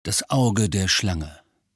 Das Auge der Schlange.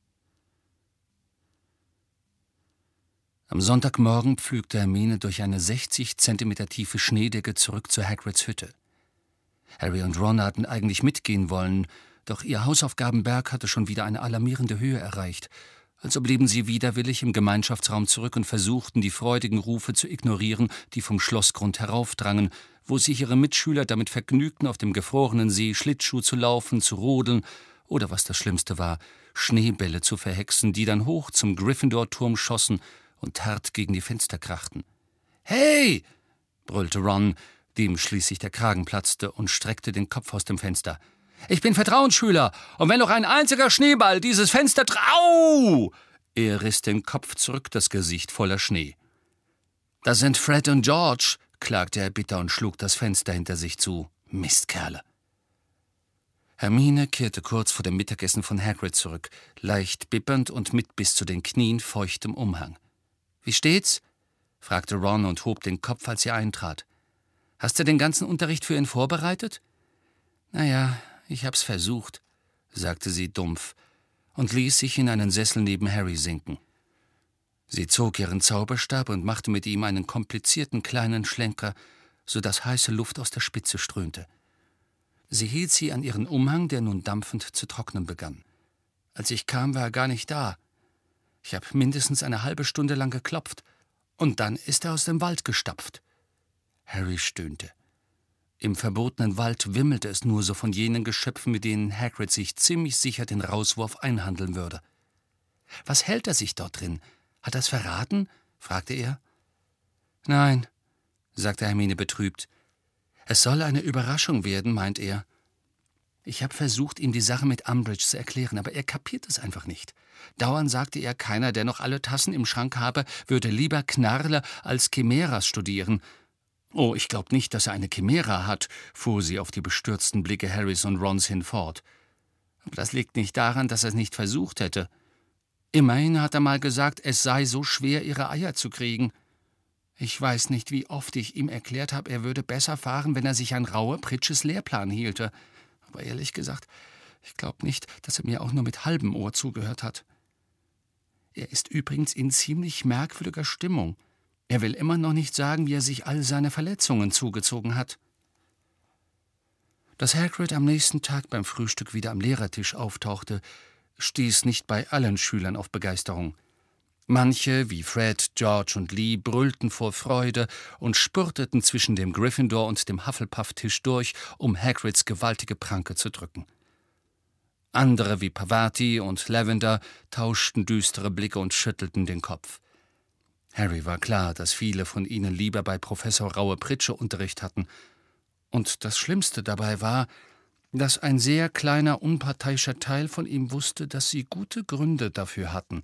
Am Sonntagmorgen pflügte Hermine durch eine 60 Zentimeter tiefe Schneedecke zurück zu Hagrids Hütte. Harry und Ron hatten eigentlich mitgehen wollen, doch ihr Hausaufgabenberg hatte schon wieder eine alarmierende Höhe erreicht. Also blieben sie widerwillig im Gemeinschaftsraum zurück und versuchten, die freudigen Rufe zu ignorieren, die vom Schlossgrund heraufdrangen, wo sich ihre Mitschüler damit vergnügten, auf dem gefrorenen See Schlittschuh zu laufen, zu rodeln oder, was das Schlimmste war, Schneebälle zu verhexen, die dann hoch zum Gryffindor-Turm schossen und hart gegen die Fenster krachten. »Hey!« brüllte Ron, dem schließlich der Kragen platzte, und streckte den Kopf aus dem Fenster. »Ich bin Vertrauensschüler, und wenn noch ein einziger Schneeball dieses Fenster Au!« Er riss den Kopf zurück, das Gesicht voller Schnee. »Das sind Fred und George«, klagte er bitter und schlug das Fenster hinter sich zu. »Mistkerle!« Hermine kehrte kurz vor dem Mittagessen von Hagrid zurück, leicht bibbernd und mit bis zu den Knien feuchtem Umhang. »Wie steht's?« fragte Ron und hob den Kopf, als sie eintrat. »Hast du den ganzen Unterricht für ihn vorbereitet?« »Naja, ich hab's versucht«, sagte sie dumpf und ließ sich in einen Sessel neben Harry sinken. Sie zog ihren Zauberstab und machte mit ihm einen komplizierten kleinen Schlenker, so dass heiße Luft aus der Spitze strömte. Sie hielt sie an ihren Umhang, der nun dampfend zu trocknen begann. »Als ich kam, war er gar nicht da. Ich habe mindestens eine halbe Stunde lang geklopft, und dann ist er aus dem Wald gestapft.« Harry stöhnte. Im verbotenen Wald wimmelte es nur so von jenen Geschöpfen, mit denen Hagrid sich ziemlich sicher den Rauswurf einhandeln würde. »Was hält er sich dort drin? Hat er's verraten?« fragte er. »Nein«, sagte Hermine betrübt. »Es soll eine Überraschung werden«, meint er. Ich habe versucht, ihm die Sache mit Umbridge zu erklären, aber er kapiert es einfach nicht. Dauernd sagte er, keiner, der noch alle Tassen im Schrank habe, würde lieber Knarle als Chimäras studieren. »Oh, ich glaube nicht, dass er eine Chimära hat«, fuhr sie auf die bestürzten Blicke Harrys und Rons hin fort. »Aber das liegt nicht daran, dass er es nicht versucht hätte. Immerhin hat er mal gesagt, es sei so schwer, ihre Eier zu kriegen. Ich weiß nicht, wie oft ich ihm erklärt habe, er würde besser fahren, wenn er sich an Raue Pritsches Lehrplan hielte. Aber ehrlich gesagt, ich glaube nicht, dass er mir auch nur mit halbem Ohr zugehört hat. Er ist übrigens in ziemlich merkwürdiger Stimmung. Er will immer noch nicht sagen, wie er sich all seine Verletzungen zugezogen hat.« Dass Hagrid am nächsten Tag beim Frühstück wieder am Lehrertisch auftauchte, stieß nicht bei allen Schülern auf Begeisterung. Manche, wie Fred, George und Lee, brüllten vor Freude und spurteten zwischen dem Gryffindor- und dem Hufflepuff-Tisch durch, um Hagrids gewaltige Pranke zu drücken. Andere, wie Pavati und Lavender, tauschten düstere Blicke und schüttelten den Kopf. Harry war klar, dass viele von ihnen lieber bei Professor Raue Pritsche Unterricht hatten. Und das Schlimmste dabei war, dass ein sehr kleiner, unparteiischer Teil von ihm wusste, dass sie gute Gründe dafür hatten.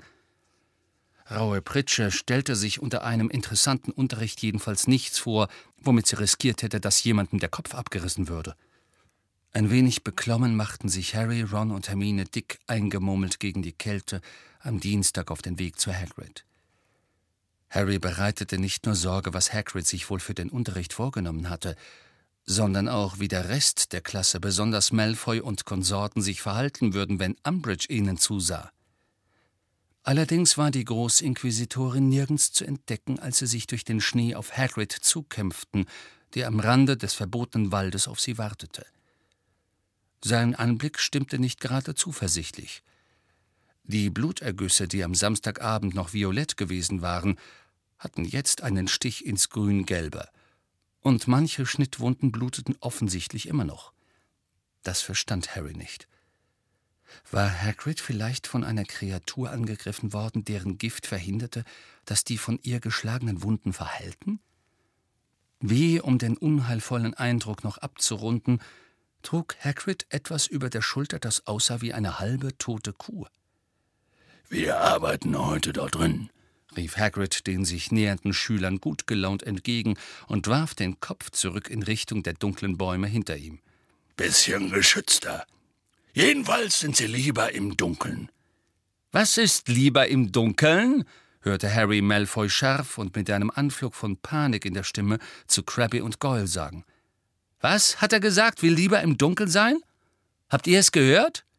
Raue Pritsche stellte sich unter einem interessanten Unterricht jedenfalls nichts vor, womit sie riskiert hätte, dass jemandem der Kopf abgerissen würde. Ein wenig beklommen machten sich Harry, Ron und Hermine dick eingemurmelt gegen die Kälte am Dienstag auf den Weg zu Hagrid. Harry bereitete nicht nur Sorge, was Hagrid sich wohl für den Unterricht vorgenommen hatte, sondern auch, wie der Rest der Klasse, besonders Malfoy und Konsorten, sich verhalten würden, wenn Umbridge ihnen zusah. Allerdings war die Großinquisitorin nirgends zu entdecken, als sie sich durch den Schnee auf Hagrid zukämpften, der am Rande des verbotenen Waldes auf sie wartete. Sein Anblick stimmte nicht gerade zuversichtlich. Die Blutergüsse, die am Samstagabend noch violett gewesen waren, hatten jetzt einen Stich ins Grün-Gelbe, und manche Schnittwunden bluteten offensichtlich immer noch. Das verstand Harry nicht. War Hagrid vielleicht von einer Kreatur angegriffen worden, deren Gift verhinderte, dass die von ihr geschlagenen Wunden verheilten? Wie, um den unheilvollen Eindruck noch abzurunden, trug Hagrid etwas über der Schulter, das aussah wie eine halbe tote Kuh. »Wir arbeiten heute dort drin«, rief Hagrid den sich nähernden Schülern gut gelaunt entgegen und warf den Kopf zurück in Richtung der dunklen Bäume hinter ihm. »Bisschen geschützter. Jedenfalls sind sie lieber im Dunkeln.« »Was ist lieber im Dunkeln?« hörte Harry Malfoy scharf und mit einem Anflug von Panik in der Stimme zu Crabbe und Goyle sagen. »Was, hat er gesagt, will lieber im Dunkeln sein? Habt ihr es gehört?«